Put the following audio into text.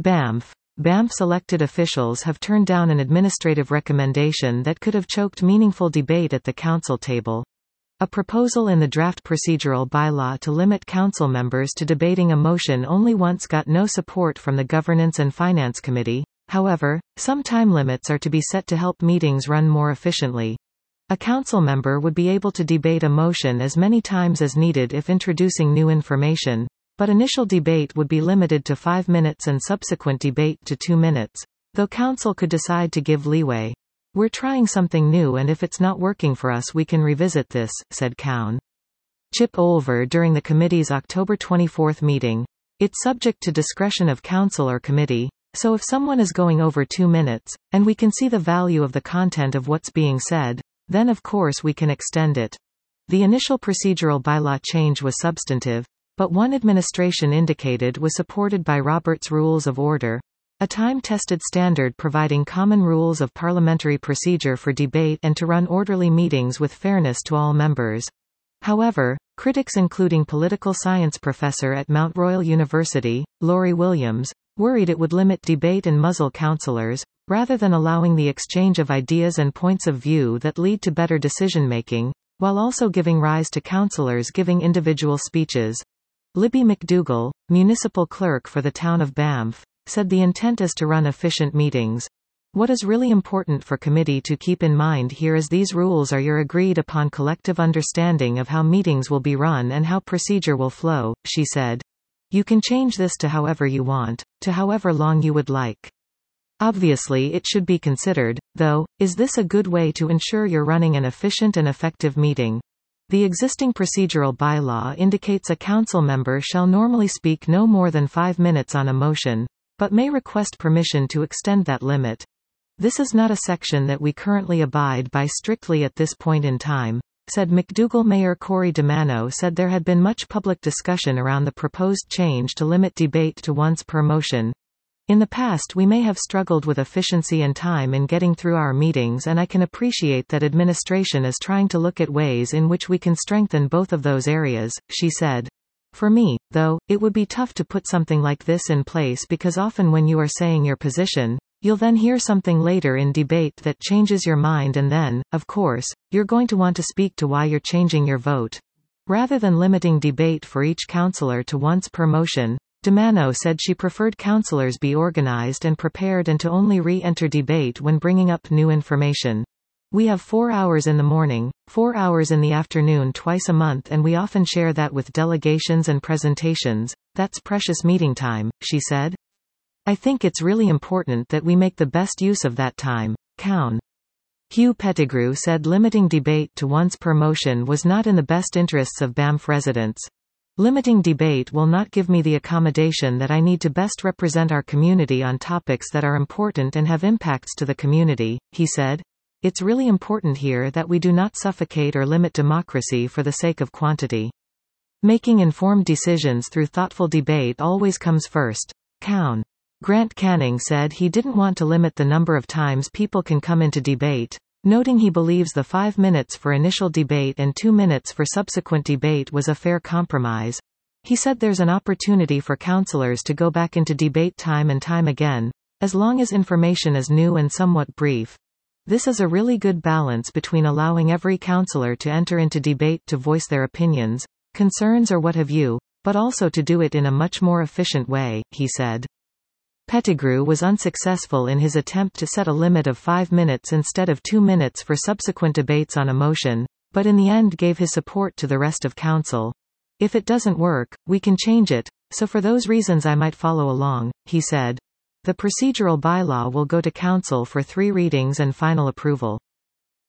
Banff. Banff's elected officials have turned down an administrative recommendation that could have choked meaningful debate at the council table. A proposal in the draft procedural bylaw to limit council members to debating a motion only once got no support from the Governance and Finance Committee. However, some time limits are to be set to help meetings run more efficiently. A council member would be able to debate a motion as many times as needed if introducing new information, but initial debate would be limited to 5 minutes and subsequent debate to 2 minutes, though council could decide to give leeway. "We're trying something new, and if it's not working for us we can revisit this," said Cowan. Chip Olver during the committee's October 24 meeting. "It's subject to discretion of council or committee, so if someone is going over 2 minutes, and we can see the value of the content of what's being said, then of course we can extend it." The initial procedural bylaw change was substantive, but one administration indicated was supported by Robert's Rules of Order, a time-tested standard providing common rules of parliamentary procedure for debate and to run orderly meetings with fairness to all members. However, critics including political science professor at Mount Royal University, Laurie Williams, worried it would limit debate and muzzle councillors, rather than allowing the exchange of ideas and points of view that lead to better decision-making, while also giving rise to councillors giving individual speeches. Libby McDougall, municipal clerk for the town of Banff, said the intent is to run efficient meetings. "What is really important for committee to keep in mind here is these rules are your agreed upon collective understanding of how meetings will be run and how procedure will flow," she said. "You can change this to however you want, to however long you would like. Obviously it should be considered, though, is this a good way to ensure you're running an efficient and effective meeting? The existing procedural bylaw indicates a council member shall normally speak no more than 5 minutes on a motion, but may request permission to extend that limit. This is not a section that we currently abide by strictly at this point in time," said McDougall. Mayor Corey DeMano said there had been much public discussion around the proposed change to limit debate to once per motion. "In the past we may have struggled with efficiency and time in getting through our meetings, and I can appreciate that administration is trying to look at ways in which we can strengthen both of those areas," she said. "For me, though, it would be tough to put something like this in place because often when you are saying your position, you'll then hear something later in debate that changes your mind, and then, of course, you're going to want to speak to why you're changing your vote. Rather than limiting debate for each councillor to once per motion," DeMano said she preferred councillors be organized and prepared and to only re-enter debate when bringing up new information. "We have 4 hours in the morning, 4 hours in the afternoon twice a month, and we often share that with delegations and presentations. That's precious meeting time," she said. "I think it's really important that we make the best use of that time." Cowan. Hugh Pettigrew said limiting debate to once per motion was not in the best interests of Banff residents. "Limiting debate will not give me the accommodation that I need to best represent our community on topics that are important and have impacts to the community," he said. "It's really important here that we do not suffocate or limit democracy for the sake of quantity. Making informed decisions through thoughtful debate always comes first." Cowan. Grant Canning said he didn't want to limit the number of times people can come into debate, noting he believes the 5 minutes for initial debate and 2 minutes for subsequent debate was a fair compromise. He said there's an opportunity for councillors to go back into debate time and time again, as long as information is new and somewhat brief. This is a really good balance between allowing every councillor to enter into debate to voice their opinions, concerns or what have you, but also to do it in a much more efficient way, he said. Pettigrew was unsuccessful in his attempt to set a limit of 5 minutes instead of 2 minutes for subsequent debates on a motion, but in the end gave his support to the rest of council. "If it doesn't work, we can change it, so for those reasons I might follow along," he said. The procedural bylaw will go to council for 3 readings and final approval.